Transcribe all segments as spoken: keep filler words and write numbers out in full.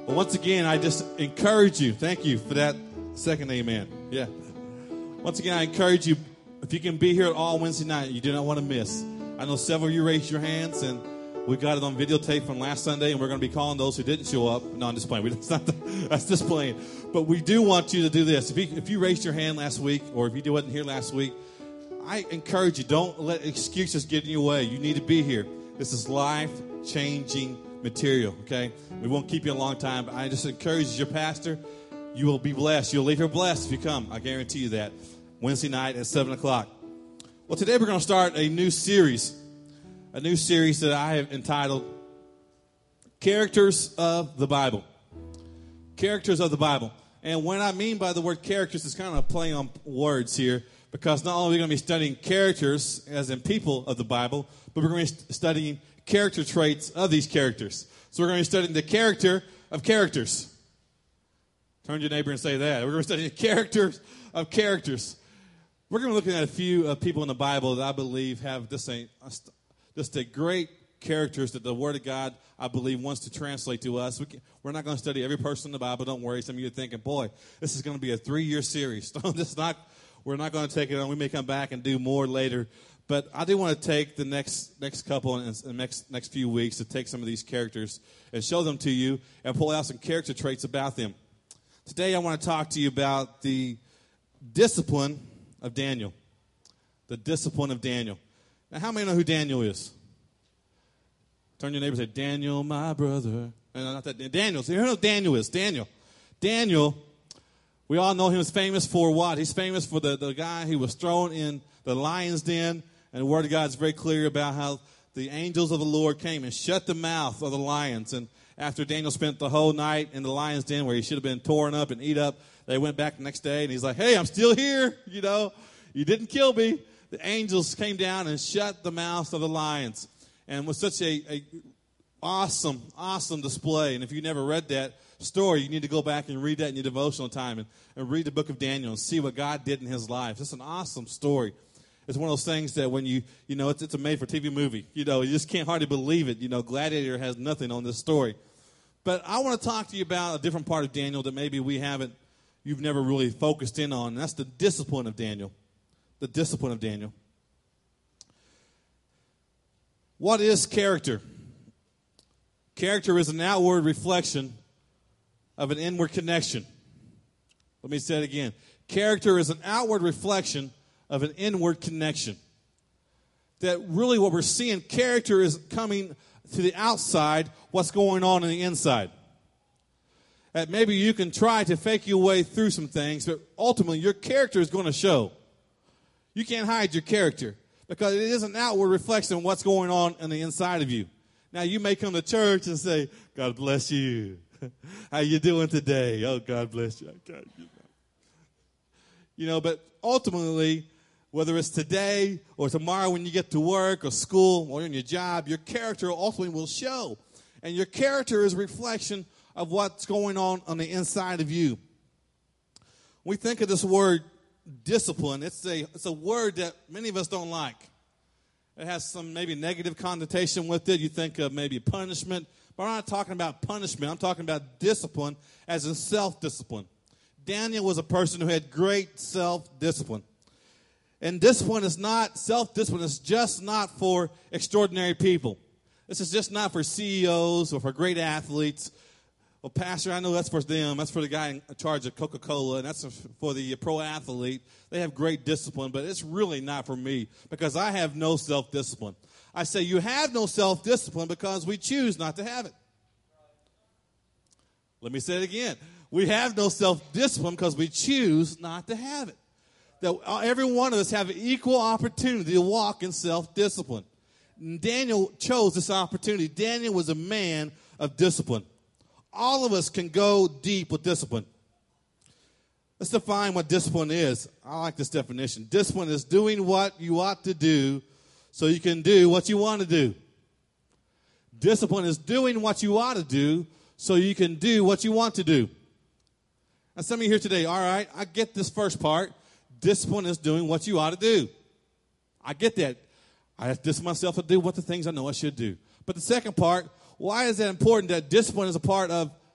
But once again, I just encourage you. Thank you for that second amen. Yeah. Once again, I encourage you, if you can be here at all Wednesday night, you do not want to miss. I know several of you raised your hands, and we got it on videotape from last Sunday, and we're going to be calling those who didn't show up. No, I'm just playing. That's, not the, that's just playing. But we do want you to do this. If you, if you raised your hand last week, or if you wasn't here last week, I encourage you, don't let excuses get in your way. You need to be here. This is life-changing material, okay? We won't keep you a long time, but I just encourage you, as your pastor, you will be blessed. You'll leave here blessed if you come. I guarantee you that. Wednesday night at seven o'clock. Well, today we're going to start a new series, a new series that I have entitled Characters of the Bible. Characters of the Bible. And what I mean by the word characters is kind of playing on words here, because not only are we going to be studying characters, as in people of the Bible, but we're going to be studying character traits of these characters. So we're going to be studying the character of characters. Turn to your neighbor and say that. We're going to be studying the characters of characters. We're going to be looking at a few uh, people in the Bible that I believe have just a, just a great characters that the Word of God, I believe, wants to translate to us. We can, we're not going to study every person in the Bible. Don't worry. Some of you are thinking, boy, this is going to be a three-year series. this not, we're not going to take it on. We may come back and do more later. But I do want to take the next next couple and the next next few weeks to take some of these characters and show them to you and pull out some character traits about them. Today I want to talk to you about the discipline of Daniel. The discipline of Daniel. Now, how many know who Daniel is? Turn to your neighbor and say, Daniel, my brother. No, not that. Daniel. So you know who Daniel is. Daniel. Daniel, we all know him as famous for what? He's famous for the, the guy who was thrown in the lion's den. And the Word of God is very clear about how the angels of the Lord came and shut the mouth of the lions. And after Daniel spent the whole night in the lion's den where he should have been torn up and eat up, they went back the next day, and he's like, hey, I'm still here. You know, you didn't kill me. The angels came down and shut the mouths of the lions. And it was such a, a awesome, awesome display. And if you never read that story, you need to go back and read that in your devotional time and, and read the book of Daniel and see what God did in his life. It's an awesome story. It's one of those things that when you, you know, it's, it's a made-for-T V movie. You know, you just can't hardly believe it. You know, Gladiator has nothing on this story. But I want to talk to you about a different part of Daniel that maybe we haven't, you've never really focused in on. And that's the discipline of Daniel. The discipline of Daniel. What is character? Character is an outward reflection of an inward connection. Let me say it again. Character is an outward reflection of an inward connection. That really what we're seeing, character is coming to the outside, what's going on in the inside. That maybe you can try to fake your way through some things, but ultimately your character is going to show. You can't hide your character because it is an outward reflection of what's going on in the inside of you. Now, you may come to church and say, God bless you. How you doing today? Oh, God bless you. God, you know. You know, but ultimately, whether it's today or tomorrow when you get to work or school or in your job, your character ultimately will show. And your character is a reflection of what's going on on the inside of you. When we think of this word discipline, it's a, it's a word that many of us don't like. It has some maybe negative connotation with it. You think of maybe punishment. But I'm not talking about punishment. I'm talking about discipline as in self-discipline. Daniel was a person who had great self-discipline. And discipline is not, self-discipline is just not for extraordinary people. This is just not for C E Os or for great athletes. Well, Pastor, I know that's for them. That's for the guy in charge of Coca-Cola, and that's for the pro athlete. They have great discipline, but it's really not for me because I have no self-discipline. I say you have no self-discipline because we choose not to have it. Let me say it again. We have no self-discipline because we choose not to have it. That every one of us have an equal opportunity to walk in self-discipline. Daniel chose this opportunity. Daniel was a man of discipline. All of us can go deep with discipline. Let's define what discipline is. I like this definition. Discipline is doing what you ought to do so you can do what you want to do. Discipline is doing what you ought to do so you can do what you want to do. Now, some of you here today, all right, I get this first part. Discipline is doing what you ought to do. I get that. I have to discipline myself to do what the things I know I should do. But the second part, why is that important that discipline is a part of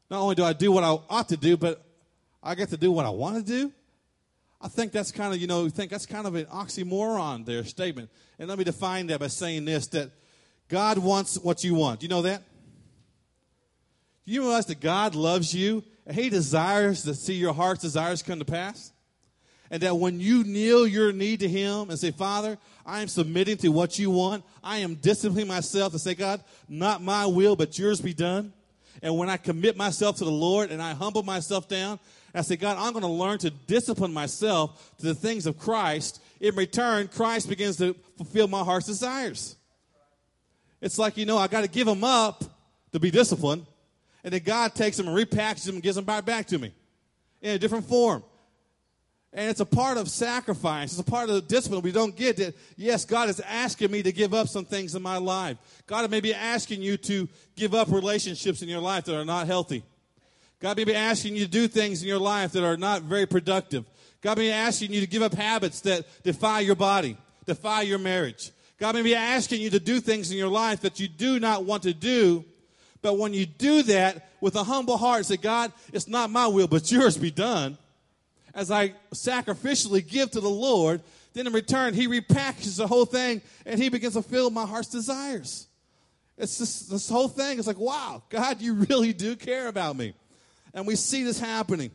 Not only do I do what I ought to do, but I get to do what I want to do. I think that's kind of, you know, think that's kind of an oxymoron there, statement. And let me define that by saying this, that God wants what you want. Do you know that? Do you realize that God loves you and he desires to see your heart's desires come to pass? And that when you kneel your need to him and say, Father, I am submitting to what you want. I am disciplining myself to say, God, not my will, but yours be done. And when I commit myself to the Lord and I humble myself down, I say, God, I'm going to learn to discipline myself to the things of Christ. In return, Christ begins to fulfill my heart's desires. It's like, you know, I got to give them up to be disciplined. And then God takes them and repackages them and gives them back, back to me in a different form. And it's a part of sacrifice. It's a part of the discipline. We don't get that, yes, God is asking me to give up some things in my life. God may be asking you to give up relationships in your life that are not healthy. God may be asking you to do things in your life that are not very productive. God may be asking you to give up habits that defy your body, defy your marriage. God may be asking you to do things in your life that you do not want to do. But when you do that with a humble heart, say, God, it's not my will, but yours be done. As I sacrificially give to the Lord, then in return, he repackages the whole thing, and he begins to fill my heart's desires. It's just this whole thing. It's like, wow, God, you really do care about me. And we see this happening.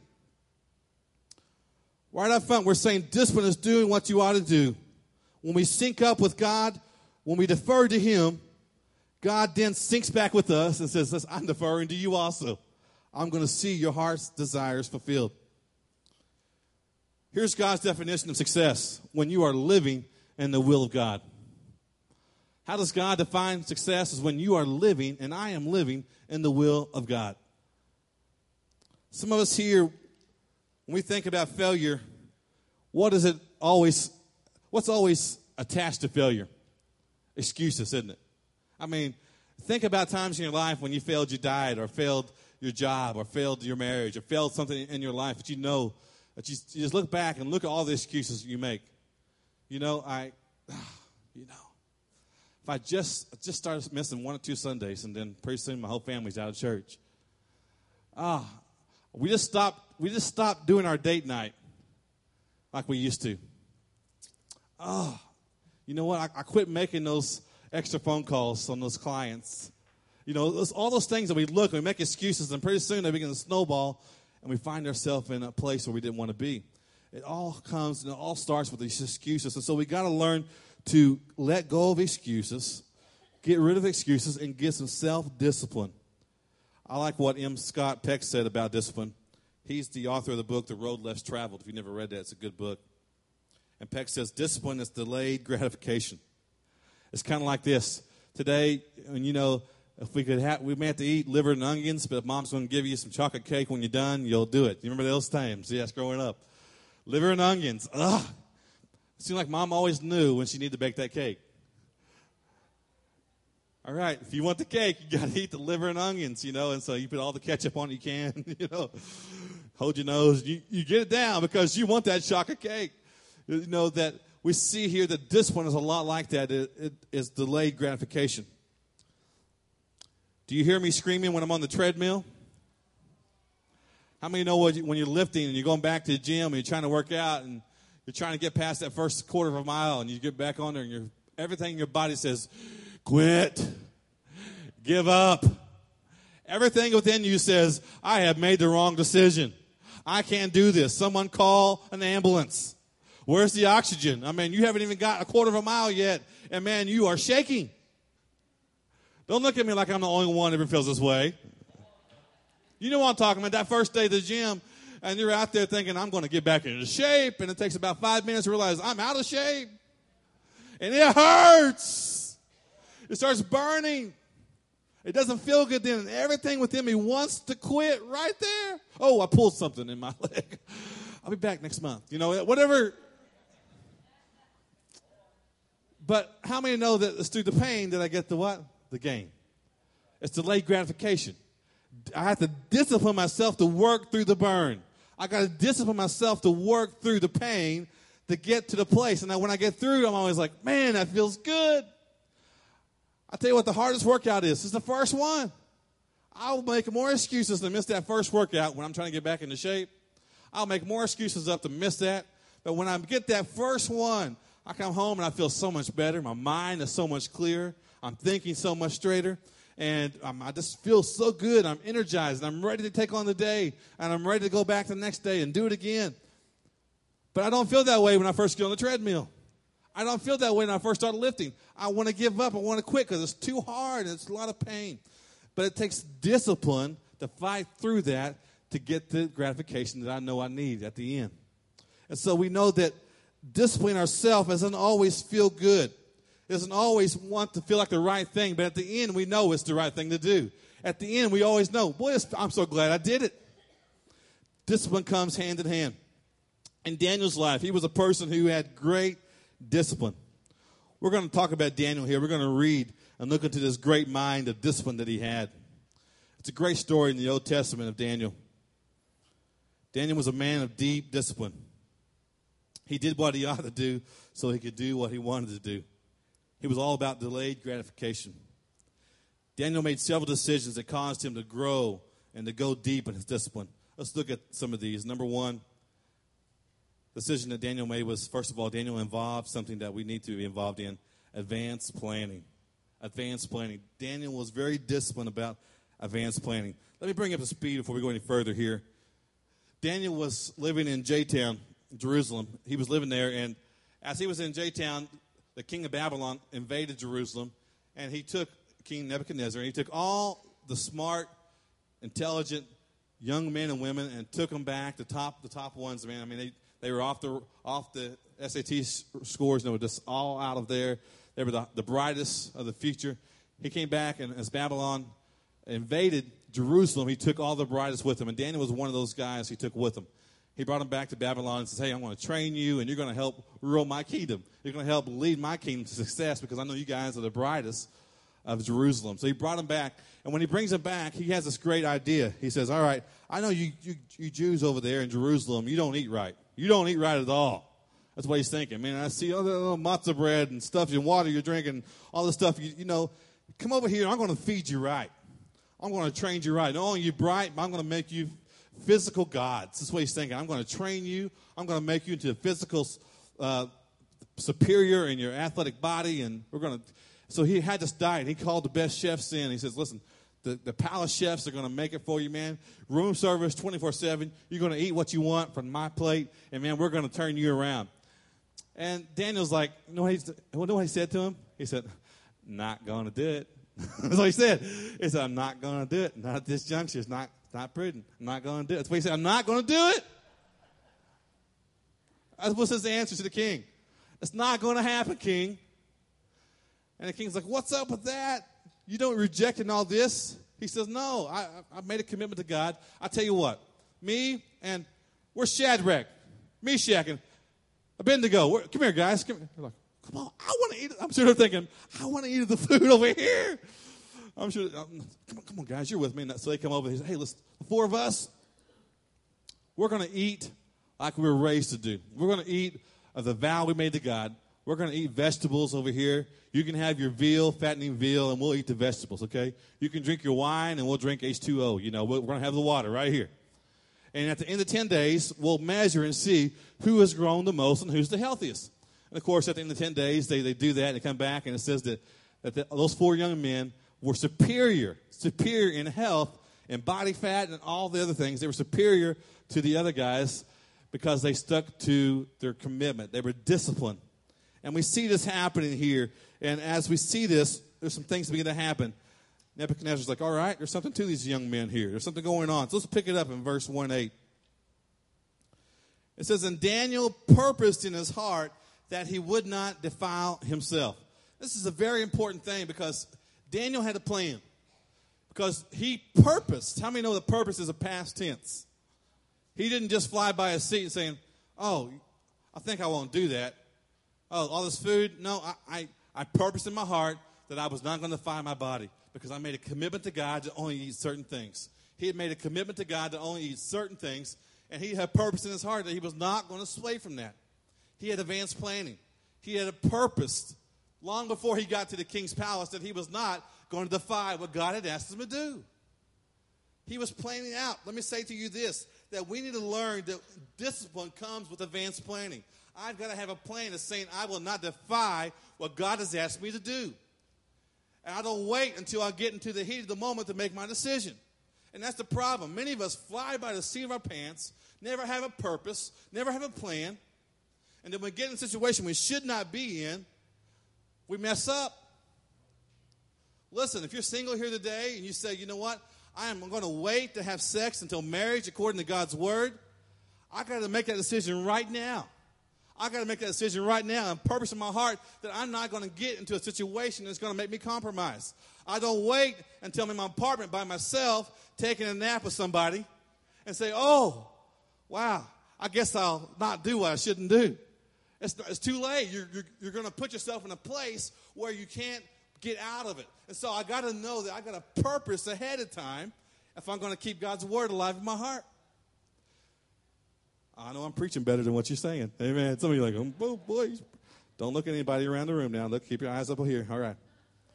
Right up front, we're saying discipline is doing what you ought to do. When we sync up with God, when we defer to him, God then syncs back with us and says, I'm deferring to you also. I'm going to see your heart's desires fulfilled. Here's God's definition of success when you are living in the will of God. How does God define success? Is when you are living, and I am living, in the will of God. Some of us here, when we think about failure, what is it always, what's always attached to failure? Excuses, isn't it? I mean, think about times in your life when you failed your diet or failed your job or failed your marriage or failed something in your life that you know. But you, you just look back and look at all the excuses you make. You know, I, you know, if I just just started missing one or two Sundays, and then pretty soon my whole family's out of church. Ah, we just stopped. We just stopped doing our date night like we used to. Oh, you know what? I, I quit making those extra phone calls on those clients. You know, those, all those things that we look and we make excuses, and pretty soon they begin to snowball. And we find ourselves in a place where we didn't want to be. It all comes and it all starts with these excuses. And so we got to learn to let go of excuses, get rid of excuses, and get some self-discipline. I like what M. Scott Peck said about discipline. He's the author of the book, The Road Less Traveled. If you've never read that, it's a good book. And Peck says, discipline is delayed gratification. It's kind of like this. Today, and you know, if we could have, we may have to eat liver and onions, but if mom's going to give you some chocolate cake when you're done, you'll do it. You remember those times? Yes, growing up. Liver and onions. Ugh. It seemed like mom always knew when she needed to bake that cake. All right, if you want the cake, you got to eat the liver and onions, you know, and so you put all the ketchup on it you can, you know. Hold your nose. You, you get it down because you want that chocolate cake. You know, that we see here that discipline is a lot like that. It, it is delayed gratification. Do you hear me screaming when I'm on the treadmill? How many know what you, when you're lifting and you're going back to the gym and you're trying to work out and you're trying to get past that first quarter of a mile and you get back on there and you're, everything in your body says, quit, give up. Everything within you says, I have made the wrong decision. I can't do this. Someone call an ambulance. Where's the oxygen? I mean, you haven't even got a quarter of a mile yet, and man, you are shaking. Don't look at me like I'm the only one that ever feels this way. You know what I'm talking about, that first day of the gym, and you're out there thinking, I'm going to get back into shape, and it takes about five minutes to realize I'm out of shape. And it hurts. It starts burning. It doesn't feel good then. Everything within me wants to quit right there. Oh, I pulled something in my leg. I'll be back next month. You know, whatever. But how many know that it's through the pain that I get the what? The gain. It's delayed gratification. I have to discipline myself to work through the burn. I got to discipline myself to work through the pain to get to the place. And now when I get through, I'm always like, man, that feels good. I tell you what the hardest workout is. It's the first one. I'll make more excuses to miss that first workout when I'm trying to get back into shape. I'll make more excuses up to miss that. But when I get that first one, I come home and I feel so much better. My mind is so much clearer. I'm thinking so much straighter. And um, I just feel so good. I'm energized. And I'm ready to take on the day. And I'm ready to go back the next day and do it again. But I don't feel that way when I first get on the treadmill. I don't feel that way when I first started lifting. I want to give up. I want to quit because it's too hard and it's a lot of pain. But it takes discipline to fight through that to get the gratification that I know I need at the end. And so we know that disciplining ourselves doesn't always feel good. It doesn't always want to feel like the right thing. But at the end, we know it's the right thing to do. At the end, we always know, boy, I'm so glad I did it. Discipline comes hand in hand. In Daniel's life, he was a person who had great discipline. We're going to talk about Daniel here. We're going to read and look into this great mind of discipline that he had. It's a great story in the Old Testament of Daniel. Daniel was a man of deep discipline. He did what he ought to do so he could do what he wanted to do. He was all about delayed gratification. Daniel made several decisions that caused him to grow and to go deep in his discipline. Let's look at some of these. Number one, decision that Daniel made was, first of all, Daniel involved something that we need to be involved in, advanced planning. Advanced planning. Daniel was very disciplined about advanced planning. Let me bring up the speed before we go any further here. Daniel was living in J-Town, Jerusalem. He was living there, and as he was in J-Town, the king of Babylon invaded Jerusalem, and he took King Nebuchadnezzar, and he took all the smart, intelligent young men and women and took them back, the top the top ones, man. I mean, they, they were off the off the S A T scores, and they were just all out of there. They were the, the brightest of the future. He came back, and as Babylon invaded Jerusalem, he took all the brightest with him, and Daniel was one of those guys he took with him. He brought him back to Babylon and says, hey, I'm going to train you, and you're going to help rule my kingdom. You're going to help lead my kingdom to success because I know you guys are the brightest of Jerusalem. So he brought him back, and when he brings him back, he has this great idea. He says, all right, I know you, you, you Jews over there in Jerusalem, you don't eat right. You don't eat right at all. That's what he's thinking. Man, I see all the little matzah bread and stuff and water you're drinking, all this stuff. You, you know, come over here. I'm going to feed you right. I'm going to train you right. Not only are you bright, but I'm going to make you physical gods. That's what he's thinking. I'm going to train you. I'm going to make you into a physical uh, superior in your athletic body. And we're going to. So he had this diet. He called the best chefs in. He says, listen, the, the palace chefs are going to make it for you, man. Room service twenty-four seven. You're going to eat what you want from my plate. And, man, we're going to turn you around. And Daniel's like, you know what, he's, you know what he said to him? He said, not going to do it. That's what he said. He said, I'm not going to do it. Not at this juncture. It's not, it's not prudent. I'm not going to do it. That's what he said. I'm not going to do it. That was his answer to the king. It's not going to happen, king. And the king's like, what's up with that? You don't reject all this? He says, no, I, I've made a commitment to God. I tell you what, me and we're Shadrach, Meshach, and Abednego. We're, come here, guys. Come here. They're like, come on, I want to eat it. I'm sure they're thinking, I want to eat the food over here. I'm sure, um, come on, come on, guys, you're with me. And so they come over and say, hey, listen, the four of us, we're going to eat like we were raised to do. We're going to eat of the vow we made to God. We're going to eat vegetables over here. You can have your veal, fattening veal, and we'll eat the vegetables, okay? You can drink your wine, and we'll drink H two O. You know, we're going to have the water right here. And at the end of ten days, we'll measure and see who has grown the most and who's the healthiest. And, of course, at the end of ten days, they, they do that, and they come back, and it says that, that the, those four young men were superior, superior in health and body fat and all the other things. They were superior to the other guys because they stuck to their commitment. They were disciplined. And we see this happening here. And as we see this, there's some things begin to happen. Nebuchadnezzar's like, all right, there's something to these young men here. There's something going on. So let's pick it up in verse one eight. It says, and Daniel purposed in his heart that he would not defile himself. This is a very important thing because Daniel had a plan. Because he purposed. How many know that purpose is a past tense? He didn't just fly by his seat and saying, oh, I think I won't do that. Oh, all this food? No, I, I, I purposed in my heart that I was not going to defile my body because I made a commitment to God to only eat certain things. He had made a commitment to God to only eat certain things, and he had purpose in his heart that he was not going to sway from that. He had advanced planning. He had a purpose long before he got to the king's palace that he was not going to defy what God had asked him to do. He was planning out. Let me say to you this, that we need to learn that discipline comes with advanced planning. I've got to have a plan that's saying I will not defy what God has asked me to do. And I don't wait until I get into the heat of the moment to make my decision. And that's the problem. Many of us fly by the seat of our pants, never have a purpose, never have a plan. And then we get in a situation we should not be in, we mess up. Listen, if you're single here today and you say, you know what, I am going to wait to have sex until marriage according to God's word, I got to make that decision right now. I got to make that decision right now and purpose in my heart that I'm not going to get into a situation that's going to make me compromise. I don't wait until I'm in my apartment by myself taking a nap with somebody and say, oh, wow, I guess I'll not do what I shouldn't do. It's, it's too late. You're, you're, you're going to put yourself in a place where you can't get out of it. And so I got to know that I got a purpose ahead of time if I'm going to keep God's word alive in my heart. I know I'm preaching better than what you're saying. Amen. Some of you are like, oh, boy. Don't look at anybody around the room now. Look, keep your eyes up here. All right.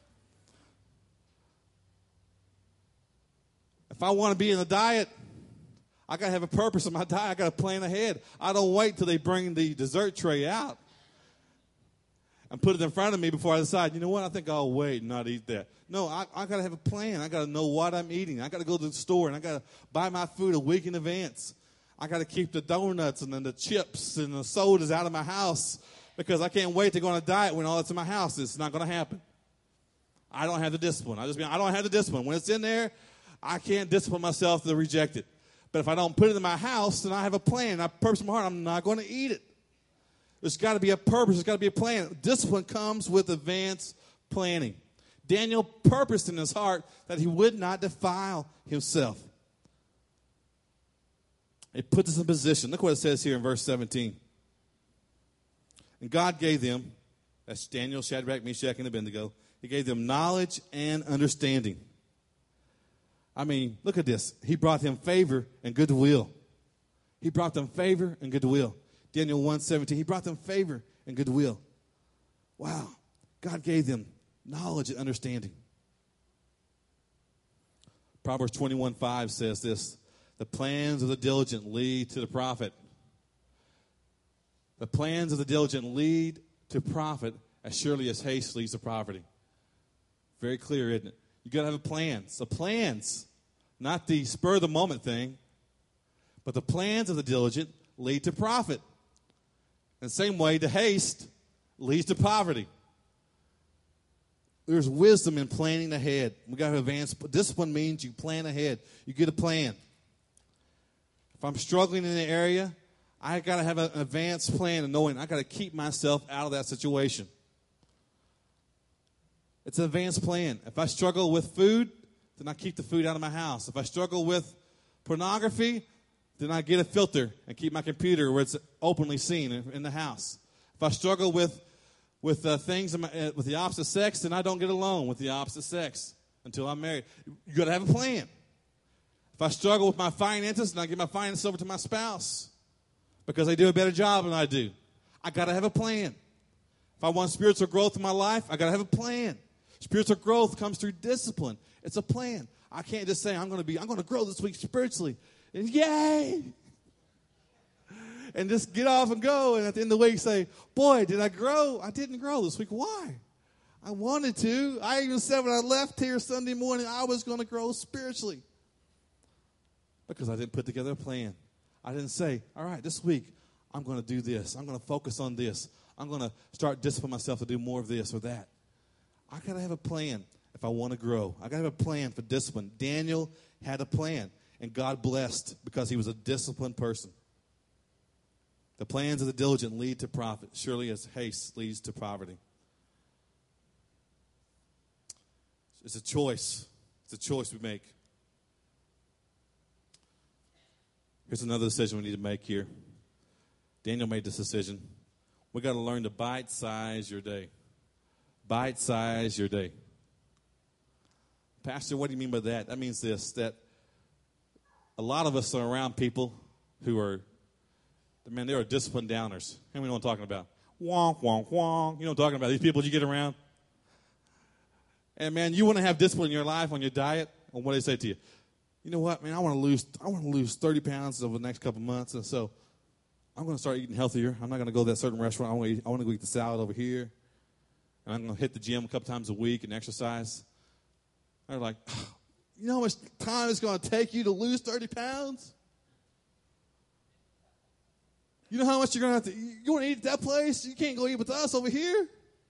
If I want to be in a diet, I got to have a purpose in my diet. I got to plan ahead. I don't wait till they bring the dessert tray out and put it in front of me before I decide, you know what, I think I'll wait and not eat that. No, I, I got to have a plan. I got to know what I'm eating. I got to go to the store, and I got to buy my food a week in advance. I got to keep the donuts and then the chips and the sodas out of my house because I can't wait to go on a diet when all that's in my house. It's not going to happen. I don't have the discipline. I just mean I don't have the discipline. When it's in there, I can't discipline myself to reject it. But if I don't put it in my house, then I have a plan. I purpose in my heart, I'm not going to eat it. There's got to be a purpose. There's got to be a plan. Discipline comes with advanced planning. Daniel purposed in his heart that he would not defile himself. It puts us in position. Look what it says here in verse seventeen. And God gave them, that's Daniel, Shadrach, Meshach, and Abednego, he gave them knowledge and understanding. I mean, look at this. He brought him favor and goodwill. He brought them favor and goodwill. Daniel one seventeen, he brought them favor and goodwill. Wow. God gave them knowledge and understanding. Proverbs twenty-one five says this. The plans of the diligent lead to the profit. The plans of the diligent lead to profit as surely as haste leads to poverty. Very clear, isn't it? You got to have a plan. So plans, not the spur of the moment thing, but the plans of the diligent lead to profit. In the same way, the haste leads to poverty. There's wisdom in planning ahead. We got to advance. Discipline means you plan ahead. You get a plan. If I'm struggling in an area, I got to have an advanced plan of knowing I got to keep myself out of that situation. It's an advanced plan. If I struggle with food, then I keep the food out of my house. If I struggle with pornography, then I get a filter and keep my computer where it's openly seen in the house. If I struggle with with uh, things in my, uh, with the opposite sex, then I don't get alone with the opposite sex until I'm married. You got to have a plan. If I struggle with my finances, then I give my finances over to my spouse because they do a better job than I do. I got to have a plan. If I want spiritual growth in my life, I got to have a plan. Spiritual growth comes through discipline. It's a plan. I can't just say I'm going to be I'm going to grow this week spiritually. And yay! And just get off and go. And at the end of the week say, boy, did I grow? I didn't grow this week. Why? I wanted to. I even said when I left here Sunday morning, I was going to grow spiritually. Because I didn't put together a plan. I didn't say, all right, this week I'm going to do this. I'm going to focus on this. I'm going to start disciplining myself to do more of this or that. I got to have a plan if I want to grow. I got to have a plan for discipline. Daniel had a plan, and God blessed because he was a disciplined person. The plans of the diligent lead to profit, surely as haste leads to poverty. It's a choice. It's a choice we make. Here's another decision we need to make here. Daniel made this decision. We got to learn to bite-size your day. Bite-size your day. Pastor, what do you mean by that? That means this, that a lot of us are around people who are, man, they are disciplined downers. How many know what I'm talking about? Wonk, wonk, wonk. You know what I'm talking about? These people you get around. And, man, you want to have discipline in your life on your diet? Or what do they say to you? you know what, man, I want to lose I want to lose thirty pounds over the next couple months, and so I'm going to start eating healthier. I'm not going to go to that certain restaurant. I want to eat, I want to go eat the salad over here, and I'm going to hit the gym a couple times a week and exercise. They're like, oh, you know how much time it's going to take you to lose thirty pounds? You know how much you're going to have to, you want to eat at that place? You can't go eat with us over here?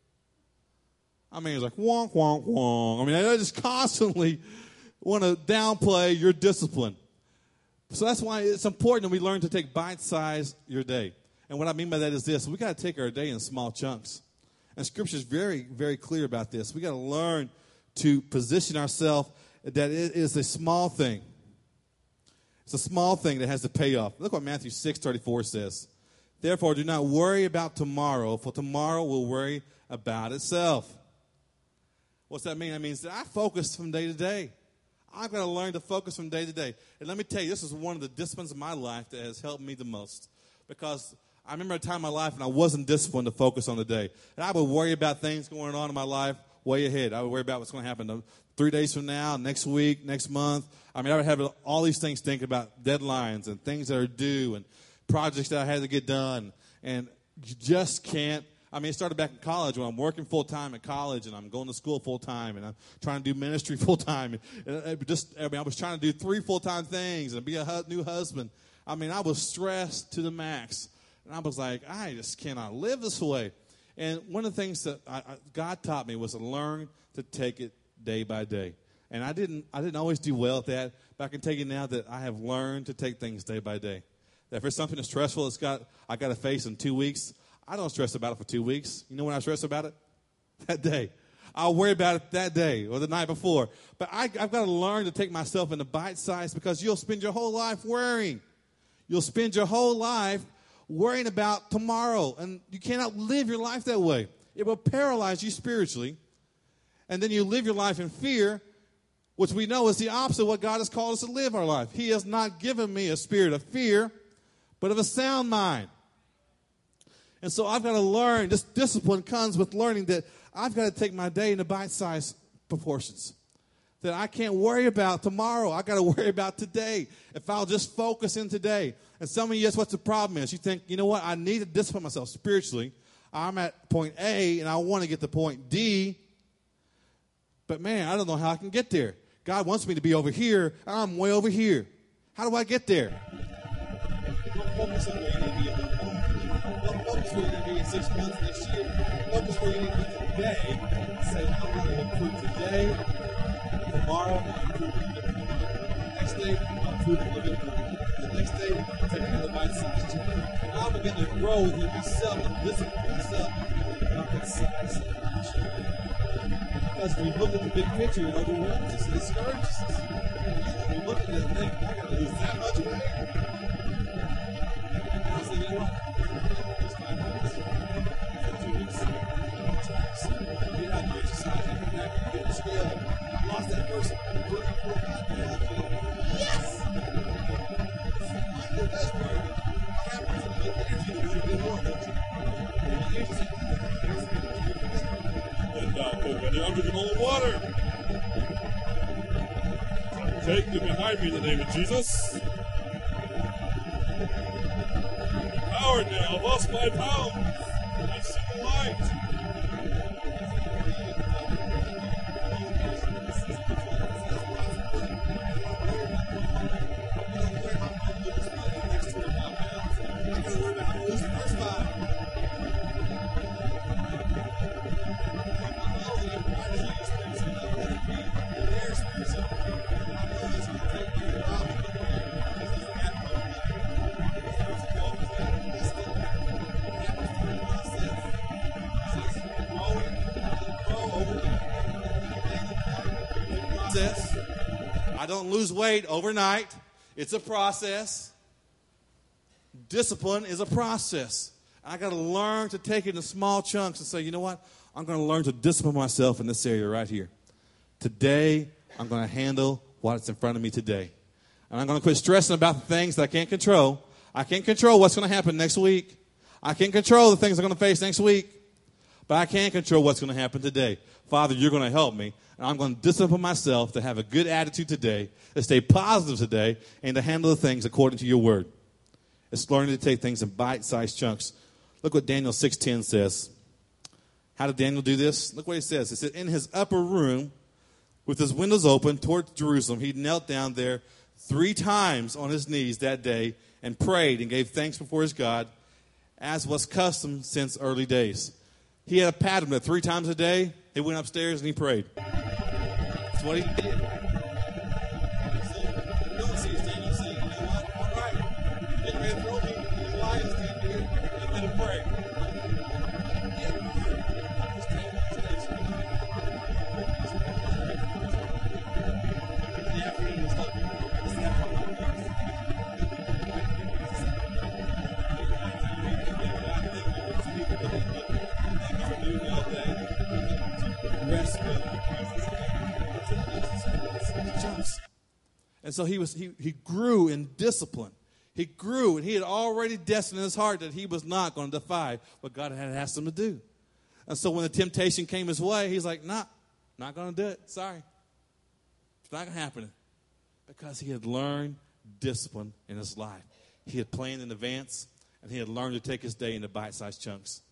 I mean, it's like, wonk, wonk, wonk. I mean, I just constantly want to downplay your discipline. So that's why it's important that we learn to take bite-size your day. And what I mean by that is this. We got to take our day in small chunks. And Scripture is very, very clear about this. We got to learn to position ourselves that it is a small thing. It's a small thing that has to pay off. Look what Matthew six thirty-four says. Therefore, do not worry about tomorrow, for tomorrow will worry about itself. What's that mean? That means that I focus from day to day. I've got to learn to focus from day to day. And let me tell you, this is one of the disciplines of my life that has helped me the most. Because I remember a time in my life when I wasn't disciplined to focus on the day. And I would worry about things going on in my life way ahead. I would worry about what's going to happen three days from now, next week, next month. I mean, I would have all these things thinking about deadlines and things that are due and projects that I had to get done. And you just can't. I mean, it started back in college when I'm working full-time at college and I'm going to school full-time and I'm trying to do ministry full-time. And it just, I mean, I was trying to do three full-time things and be a hu- new husband. I mean, I was stressed to the max. And I was like, I just cannot live this way. And one of the things that I, I, God taught me was to learn to take it day by day. And I didn't I didn't always do well at that, but I can tell you now that I have learned to take things day by day. That if there's something that's stressful that's got I got to face in two weeks, I don't stress about it for two weeks. You know when I stress about it? That day. I'll worry about it that day or the night before. But I, I've got to learn to take myself into bite size because you'll spend your whole life worrying. You'll spend your whole life worrying about tomorrow. And you cannot live your life that way. It will paralyze you spiritually. And then you live your life in fear, which we know is the opposite of what God has called us to live our life. He has not given me a spirit of fear, but of a sound mind. And so I've got to learn. This discipline comes with learning that I've got to take my day into bite-sized proportions. That I can't worry about tomorrow. I've got to worry about today. If I'll just focus in today. And some of you, that's what the problem is. You think, you know what, I need to discipline myself spiritually. I'm at point A, and I want to get to point D. But, man, I don't know how I can get there. God wants me to be over here. I'm way over here. How do I get there? Don't focus on where you need to be at that point. Don't focus where you need to be in six months next year. Focus where you need to be today. Say, I'm going to improve today. Tomorrow, I'm improving a little bit more. Next day, I'm improving a little bit more. The next day, I'm taking another bite-sized chunk. And I'll begin to grow within myself and discipline myself in bite-sized chunk. Because when you look at the big picture, it overwhelms us. It discourages us. When you look at it and think, I got to lose that much weight. And I say, you know what? It's five minutes. For two weeks. Get out and exercise. You come back and get the scale. I lost that person. I'm working for God. Yes! I'm the best part. What happens when you get energy to do a bit more, don't you? And you just and uh, when you're under the bowl of water, take me behind me in the name of Jesus. Empowered now, I've lost five pounds. I see the light. I don't lose weight overnight. It's a process. Discipline is a process. I got to learn to take it in small chunks and say, you know what? I'm going to learn to discipline myself in this area right here. Today, I'm going to handle what's in front of me today. And I'm going to quit stressing about the things that I can't control. I can't control what's going to happen next week. I can't control the things I'm going to face next week. But I can't control what's going to happen today. Father, you're going to help me, and I'm going to discipline myself to have a good attitude today, to stay positive today, and to handle the things according to your word. It's learning to take things in bite-sized chunks. Look what Daniel six ten says. How did Daniel do this? Look what he says. He said, in his upper room, with his windows open toward Jerusalem, he knelt down there three times on his knees that day and prayed and gave thanks before his God, as was custom since early days. He had a pattern that three times a day, he went upstairs and he prayed. That's what he did. And so he was he, he grew in discipline. He grew, and he had already destined in his heart that he was not going to defy what God had asked him to do. And so when the temptation came his way, he's like, nah, not going to do it. Sorry. It's not going to happen. Because he had learned discipline in his life. He had planned in advance, and he had learned to take his day into bite-sized chunks.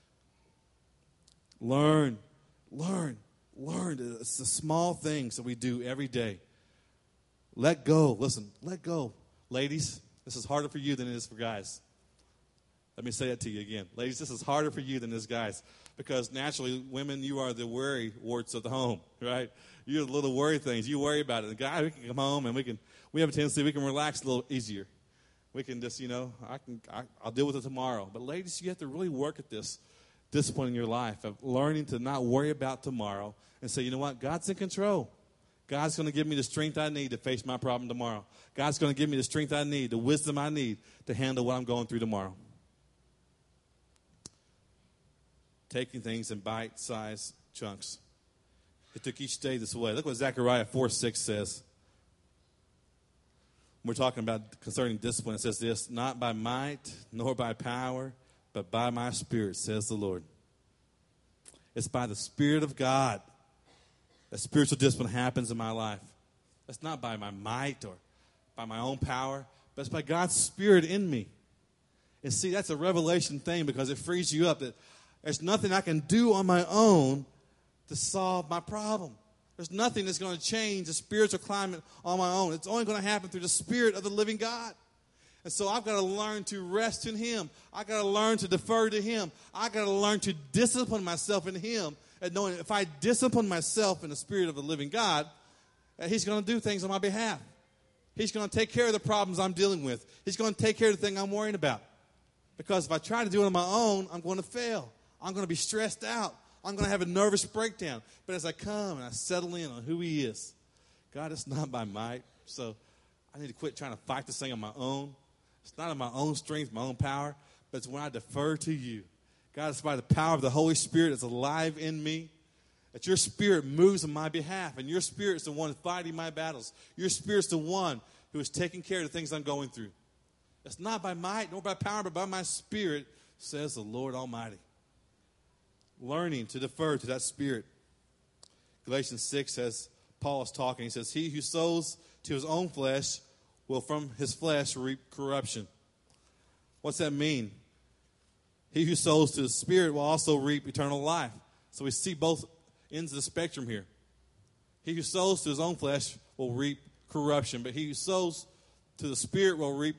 Learn, learn, learn. It's the small things that we do every day. Let go. Listen, let go. Ladies, this is harder for you than it is for guys. Let me say that to you again. Ladies, this is harder for you than it is guys. Because naturally, women, you are the worry warts of the home, right? You're the little worry things. You worry about it. The guy, we can come home and we can, we have a tendency, we can relax a little easier. We can just, you know, I can, I, I'll deal with it tomorrow. But ladies, you have to really work at this discipline in your life of learning to not worry about tomorrow and say, you know what, God's in control. God's going to give me the strength I need to face my problem tomorrow. God's going to give me the strength I need, the wisdom I need to handle what I'm going through tomorrow. Taking things in bite-sized chunks. It took each day this way. Look what Zechariah four six says. We're talking about concerning discipline. It says this, not by might nor by power, but by my Spirit, says the Lord. It's by the Spirit of God that spiritual discipline happens in my life. That's not by my might or by my own power, but it's by God's Spirit in me. And see, that's a revelation thing because it frees you up that there's nothing I can do on my own to solve my problem. There's nothing that's going to change the spiritual climate on my own. It's only going to happen through the Spirit of the living God. And so I've got to learn to rest in Him. I've got to learn to defer to Him. I've got to learn to discipline myself in Him. And knowing if I discipline myself in the Spirit of the living God, He's going to do things on my behalf. He's going to take care of the problems I'm dealing with. He's going to take care of the thing I'm worrying about. Because if I try to do it on my own, I'm going to fail. I'm going to be stressed out. I'm going to have a nervous breakdown. But as I come and I settle in on who He is, God, it's not by might. So I need to quit trying to fight this thing on my own. It's not in my own strength, my own power, but it's when I defer to You. God, it's by the power of the Holy Spirit that's alive in me, that Your Spirit moves on my behalf, and Your Spirit is the one fighting my battles. Your Spirit's the one who is taking care of the things I'm going through. It's not by might nor by power, but by my Spirit, says the Lord Almighty. Learning to defer to that Spirit. Galatians six says, Paul is talking, he says, he who sows to his own flesh will from his flesh reap corruption. What's that mean? He who sows to the Spirit will also reap eternal life. So we see both ends of the spectrum here. He who sows to his own flesh will reap corruption, but he who sows to the Spirit will reap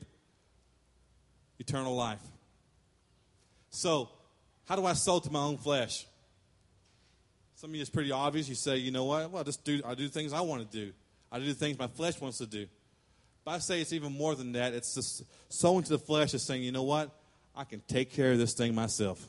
eternal life. So, how do I sow to my own flesh? Some of you, it's pretty obvious. You say, you know what? Well, I just do, I do things I want to do. I do the things my flesh wants to do. But I say it's even more than that. It's just sowing to the flesh is saying, you know what? I can take care of this thing myself.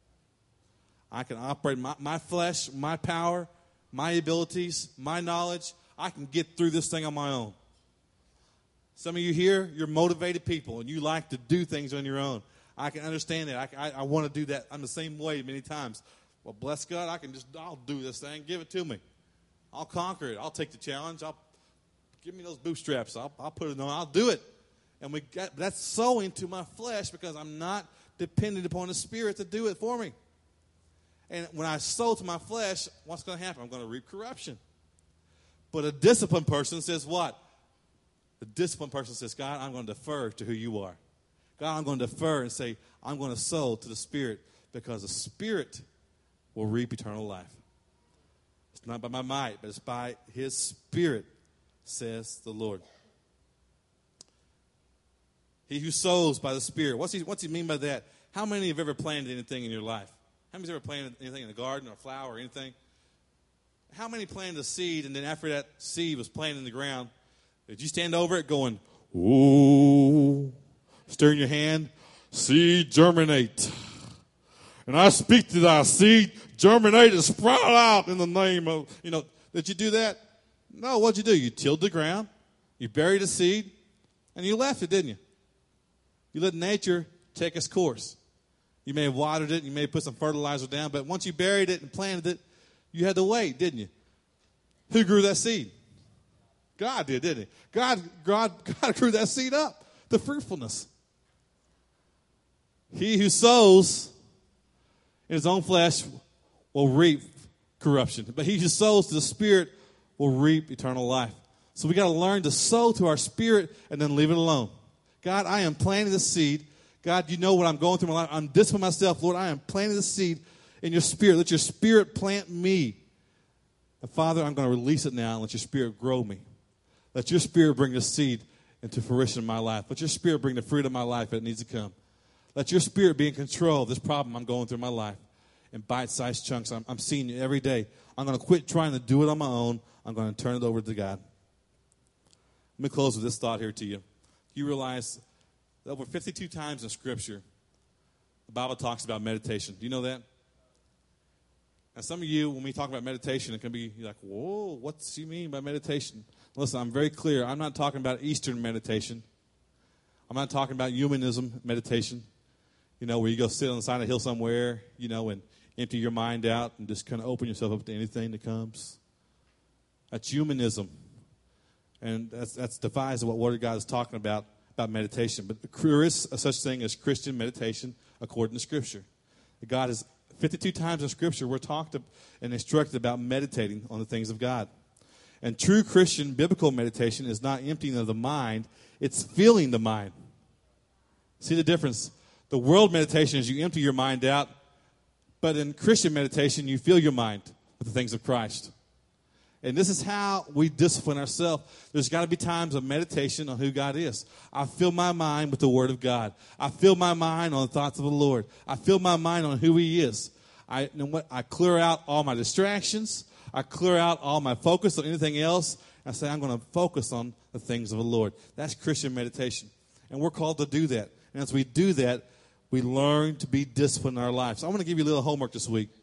I can operate my, my flesh, my power, my abilities, my knowledge. I can get through this thing on my own. Some of you here, you're motivated people, and you like to do things on your own. I can understand that. I, I, I want to do that. I'm the same way many times. Well, bless God, I can just, I'll do this thing. Give it to me. I'll conquer it. I'll take the challenge. I'll give me those bootstraps. I'll, I'll put it on. I'll do it. And we got, that's sowing to my flesh because I'm not dependent upon the Spirit to do it for me. And when I sow to my flesh, what's going to happen? I'm going to reap corruption. But a disciplined person says what? The disciplined person says, God, I'm going to defer to who you are. God, I'm going to defer and say, I'm going to sow to the Spirit, because the Spirit will reap eternal life. It's not by my might, but it's by his Spirit, says the Lord. He who sows by the Spirit. What's he, what's he mean by that? How many have ever planted anything in your life? How many have ever planted anything in the garden or a flower or anything? How many planted a seed, and then after that seed was planted in the ground, did you stand over it going, ooh, stir in your hand, seed germinate. And I speak to thy seed, germinate and sprout out in the name of, you know, did you do that? No, what'd you do? You tilled the ground, you buried a seed, and you left it, didn't you? You let nature take its course. You may have watered it, you may have put some fertilizer down, but once you buried it and planted it, you had to wait, didn't you? Who grew that seed? God did, didn't he? God, God, God grew that seed up, the fruitfulness. He who sows in his own flesh will reap corruption, but he who sows to the Spirit will reap eternal life. So we got to learn to sow to our spirit and then leave it alone. God, I am planting the seed. God, you know what I'm going through in my life. I'm disciplining myself. Lord, I am planting the seed in your Spirit. Let your Spirit plant me. And Father, I'm going to release it now and let your Spirit grow me. Let your Spirit bring the seed into fruition in my life. Let your Spirit bring the fruit of my life that needs to come. Let your Spirit be in control of this problem I'm going through in my life. In bite-sized chunks, I'm, I'm seeing it every day. I'm going to quit trying to do it on my own. I'm going to turn it over to God. Let me close with this thought here to you. You realize that over fifty-two times in Scripture, the Bible talks about meditation. Do you know that? Now, some of you, when we talk about meditation, it can be like, whoa, what's he mean by meditation? Listen, I'm very clear. I'm not talking about Eastern meditation. I'm not talking about humanism meditation, you know, where you go sit on the side of a hill somewhere, you know, and empty your mind out and just kind of open yourself up to anything that comes. That's humanism. And that's, that's defies what Word of God is talking about, about meditation. But there is a such thing as Christian meditation according to Scripture. God has, fifty-two times in Scripture, we're talked and instructed about meditating on the things of God. And true Christian biblical meditation is not emptying of the mind, it's filling the mind. See the difference? The world meditation is you empty your mind out, but in Christian meditation, you fill your mind with the things of Christ. And this is how we discipline ourselves. There's got to be times of meditation on who God is. I fill my mind with the Word of God. I fill my mind on the thoughts of the Lord. I fill my mind on who He is. I, you know what? I clear out all my distractions. I clear out all my focus on anything else. I say I'm going to focus on the things of the Lord. That's Christian meditation. And we're called to do that. And as we do that, we learn to be disciplined in our lives. So I want to give you a little homework this week.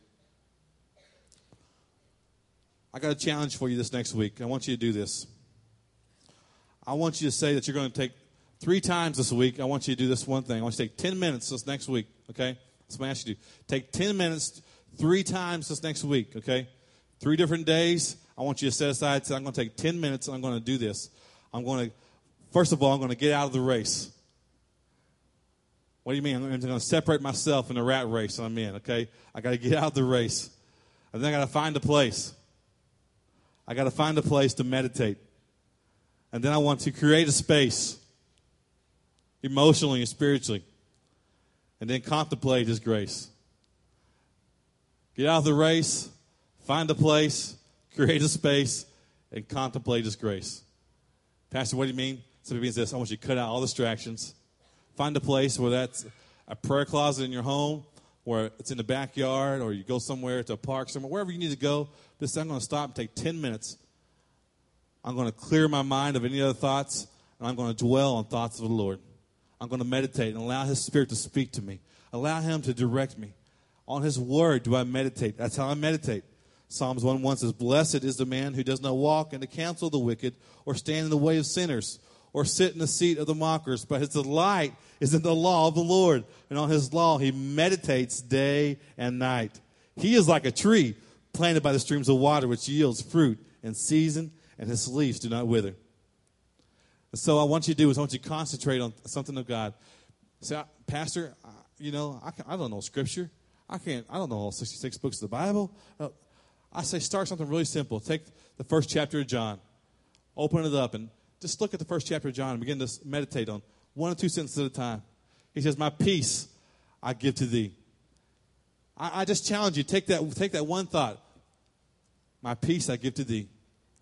I got a challenge for you this next week. I want you to do this. I want you to say that you're going to take three times this week. I want you to do this one thing. I want you to take ten minutes this next week, okay? That's what I ask you to do. Take ten minutes three times this next week, okay? Three different days. I want you to set aside, say, I'm going to take ten minutes and I'm going to do this. I'm going to, first of all, I'm going to get out of the race. What do you mean? I'm going to separate myself from the rat race I'm in, okay? I got to get out of the race. And then I got to find a place. I got to find a place to meditate. And then I want to create a space, emotionally and spiritually, and then contemplate His grace. Get out of the race, find a place, create a space, and contemplate His grace. Pastor, what do you mean? So it means this. I want you to cut out all distractions. Find a place where that's a prayer closet in your home, or it's in the backyard, or you go somewhere to a park somewhere, wherever you need to go. This I'm going to stop and take ten minutes. I'm going to clear my mind of any other thoughts, and I'm going to dwell on thoughts of the Lord. I'm going to meditate and allow His Spirit to speak to me. Allow Him to direct me. On His Word do I meditate. That's how I meditate. Psalms one one says, Blessed is the man who does not walk in the counsel of the wicked, or stand in the way of sinners, or sit in the seat of the mockers, but his delight is in the law of the Lord. And on His law he meditates day and night. He is like a tree planted by the streams of water, which yields fruit in season, and his leaves do not wither. And so I want you to do is I want you to concentrate on something of God. Say, Pastor, you know, I, I don't know Scripture. I can't, I don't know all sixty-six books of the Bible. Uh, I say start something really simple. Take the first chapter of John. Open it up and just look at the first chapter of John and begin to meditate on one or two sentences at a time. He says, my peace I give to thee. I, I just challenge you, take that, take that one thought. My peace I give to thee.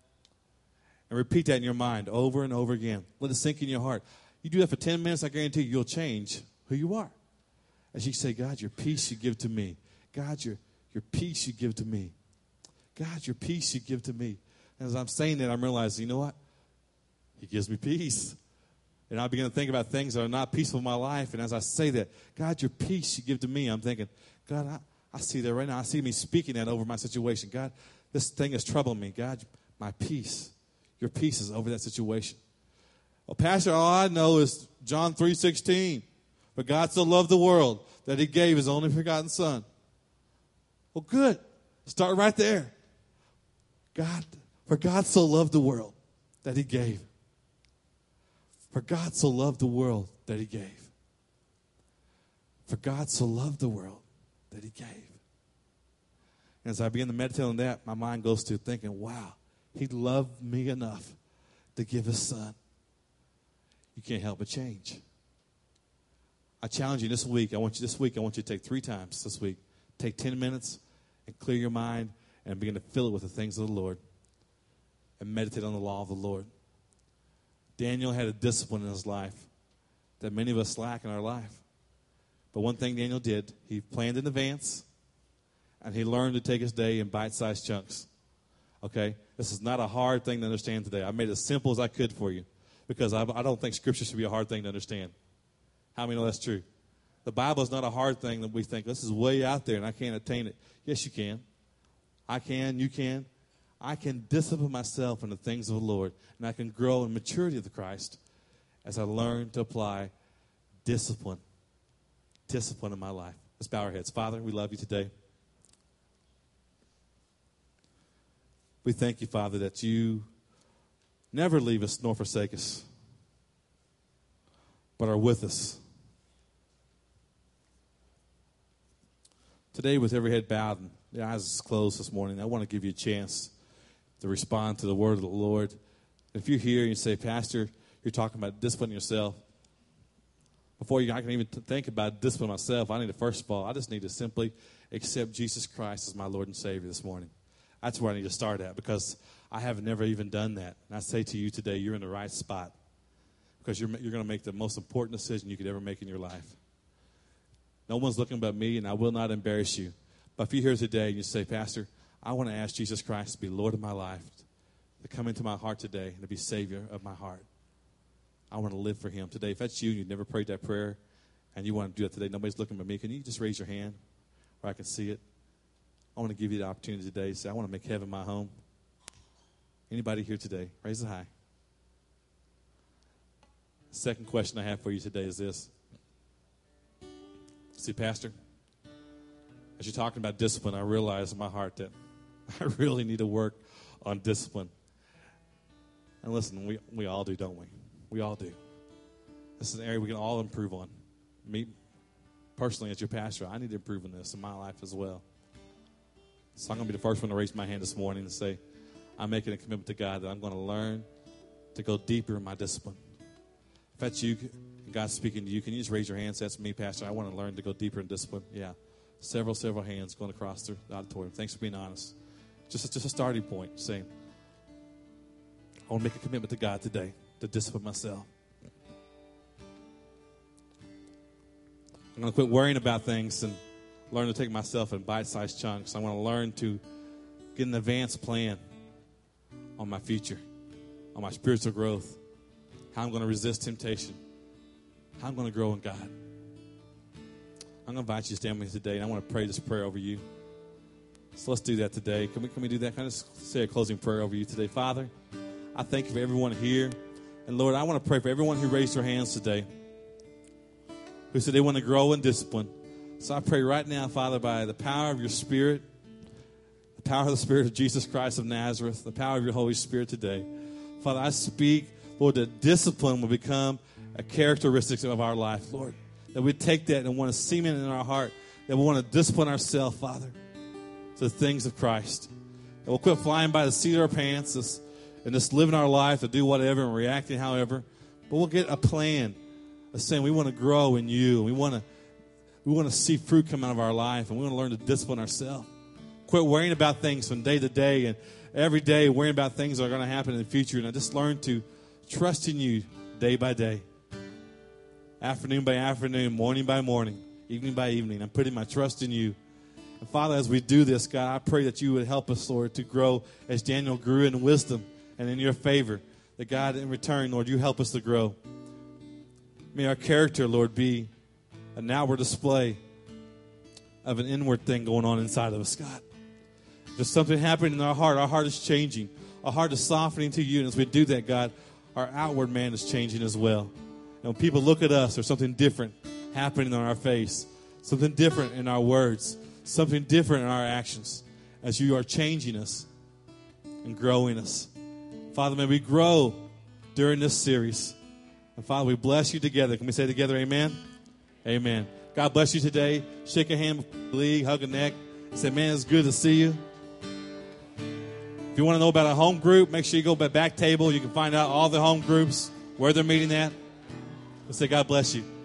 And repeat that in your mind over and over again. Let it sink in your heart. You do that for ten minutes, I guarantee you, you'll change who you are. As you say, God, your peace you give to me. God, your, your peace you give to me. God, your peace you give to me. And as I'm saying that, I'm realizing, you know what? He gives me peace. And I begin to think about things that are not peaceful in my life. And as I say that, God, your peace you give to me, I'm thinking, God, I, I see that right now. I see me speaking that over my situation. God, this thing is troubling me. God, my peace. Your peace is over that situation. Well, Pastor, all I know is John three sixteen. For God so loved the world that he gave his only begotten son. Well, good. Start right there. God, for God so loved the world that he gave. For God so loved the world that he gave. For God so loved the world that he gave. And as I begin to meditate on that, my mind goes to thinking, wow, he loved me enough to give his son. You can't help but change. I challenge you this week. I want you this week. I want you to take three times this week. Take ten minutes and clear your mind and begin to fill it with the things of the Lord and meditate on the law of the Lord. Daniel had a discipline in his life that many of us lack in our life. But one thing Daniel did, he planned in advance and he learned to take his day in bite-sized chunks. Okay? This is not a hard thing to understand today. I made it as simple as I could for you because I, I don't think Scripture should be a hard thing to understand. How many know that's true? The Bible is not a hard thing that we think, this is way out there and I can't attain it. Yes, you can. I can. You can. I can discipline myself in the things of the Lord, and I can grow in maturity of the Christ as I learn to apply discipline. Discipline in my life. Let's bow our heads. Father, we love you today. We thank you, Father, that you never leave us nor forsake us, but are with us. Today, with every head bowed and the eyes closed this morning, I want to give you a chance to respond to the word of the Lord. If you're here and you say, Pastor, you're talking about disciplining yourself. Before you, I can even think about disciplining myself, I need to, first of all, I just need to simply accept Jesus Christ as my Lord and Savior this morning. That's where I need to start at because I have never even done that. And I say to you today, you're in the right spot because you're, you're going to make the most important decision you could ever make in your life. No one's looking but me, and I will not embarrass you. But if you're here today and you say, Pastor, I want to ask Jesus Christ to be Lord of my life, to come into my heart today and to be Savior of my heart. I want to live for him today. If that's you and you've never prayed that prayer and you want to do it today, nobody's looking but me, can you just raise your hand where I can see it? I want to give you the opportunity today to say, I want to make heaven my home. Anybody here today? Raise it high. Second question I have for you today is this. See, Pastor, as you're talking about discipline, I realize in my heart that I really need to work on discipline. And listen, we, we all do, don't we? We all do. This is an area we can all improve on. Me, personally, as your pastor, I need to improve on this in my life as well. So I'm going to be the first one to raise my hand this morning and say, I'm making a commitment to God that I'm going to learn to go deeper in my discipline. If that's you, and God's speaking to you, can you just raise your hands? That's me, Pastor. I want to learn to go deeper in discipline. Yeah. Several, several hands going across the auditorium. Thanks for being honest. Just, just a starting point, saying, I want to make a commitment to God today to discipline myself. I'm going to quit worrying about things and learn to take myself in bite-sized chunks. I want to learn to get an advanced plan on my future, on my spiritual growth, how I'm going to resist temptation, how I'm going to grow in God. I'm going to invite you to stand with me today, and I want to pray this prayer over you. So let's do that today. Can we, can we do that? Can I just say a closing prayer over you today? Father, I thank you for everyone here. And Lord, I want to pray for everyone who raised their hands today, who said they want to grow in discipline. So I pray right now, Father, by the power of your Spirit, the power of the Spirit of Jesus Christ of Nazareth, the power of your Holy Spirit today. Father, I speak, Lord, that discipline will become a characteristic of our life, Lord. That we take that and want to cement in our heart that we want to discipline ourselves, Father, to the things of Christ. That we'll quit flying by the seat of our pants just, and just living our life to do whatever and reacting however. But we'll get a plan of saying we want to grow in you. We want to we want to see fruit come out of our life, and we want to learn to discipline ourselves. Quit worrying about things from day to day and every day worrying about things that are going to happen in the future. And I just learn to trust in you day by day, afternoon by afternoon, morning by morning, evening by evening. I'm putting my trust in you. And Father, as we do this, God, I pray that you would help us, Lord, to grow as Daniel grew in wisdom and in your favor. That God, in return, Lord, you help us to grow. May our character, Lord, be an outward display of an inward thing going on inside of us, God. There's something happening in our heart. Our heart is changing. Our heart is softening to you. And as we do that, God, our outward man is changing as well. And when people look at us, there's something different happening on our face. Something different in our words. Something different in our actions. As you are changing us and growing us. Father, may we grow during this series. And Father, we bless you together. Can we say together, amen? Amen. God bless you today. Shake a hand with the league, hug a neck. Say, man, it's good to see you. If you want to know about a home group, make sure you go to the back table. You can find out all the home groups, where they're meeting at. Let's say, God bless you.